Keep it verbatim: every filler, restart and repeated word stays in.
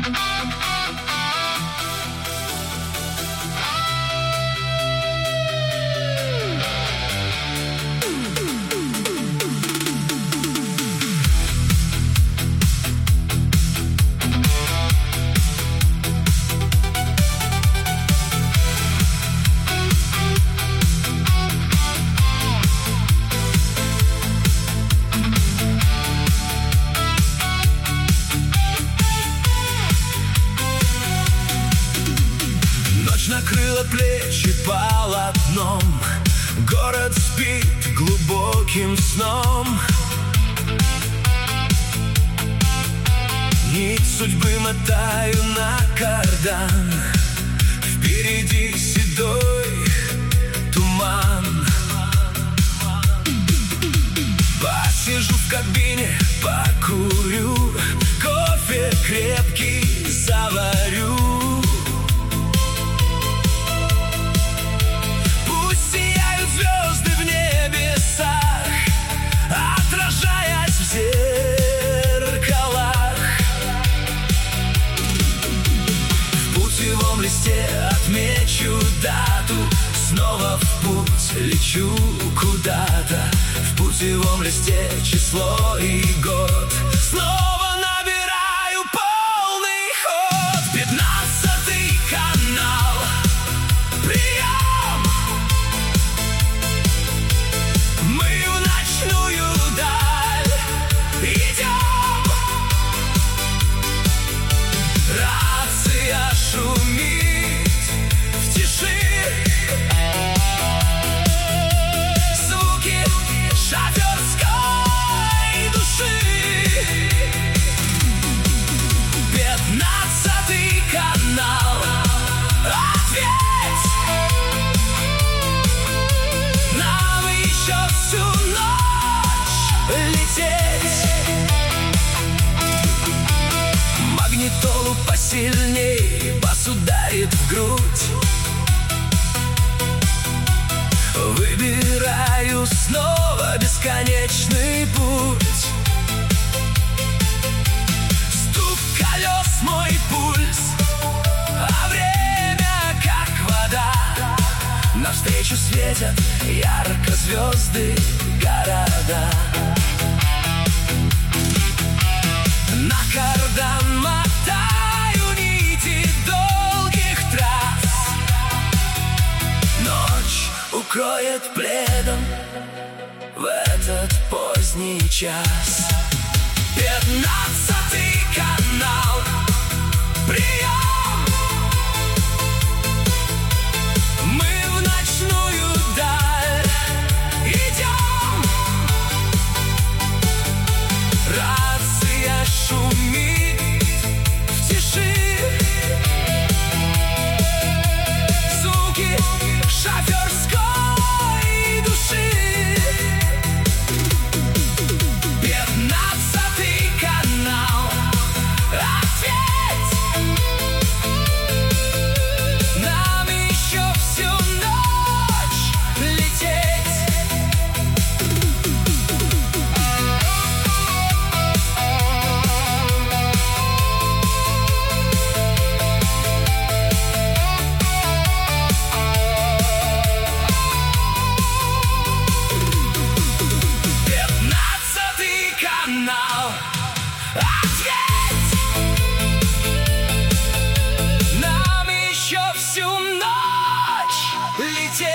Накрыла плечи полотном, город спит глубоким сном. Нить судьбы мотаю на кардан, впереди седой туман. Посижу в кабине, покурю, кофе крепкий заварю. Отмечу дату, снова в путь лечу куда-то. В путевом листе число и год. Снова набираю полный ход. Пятнадцатый канал. Прием! Мы в ночную даль идем. Рация шумит. Магнитолу посильней, бас ударит в грудь. Выбираю снова бесконечный путь. Стук колес, мой пульс, а время как вода. Навстречу светят ярко звезды города. На кардан мотаю нити долгих трасс. Ночь укроет пледом в этот поздний час. Пятнадцатый канал. Прием! Мы в ночную даль идем. Рация шумит в тиши. Звуки шоферской души. Пятнадцатый канал. Ответь! Нам еще всю ночь лететь. Пятнадцатый канал. Ответь! Нам еще всю ночь лететь.